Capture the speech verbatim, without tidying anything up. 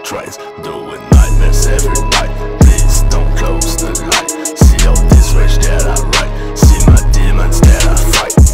trains, doing nightmares every night. Please don't close the light. See all this rage that I write, see my demons that I fight.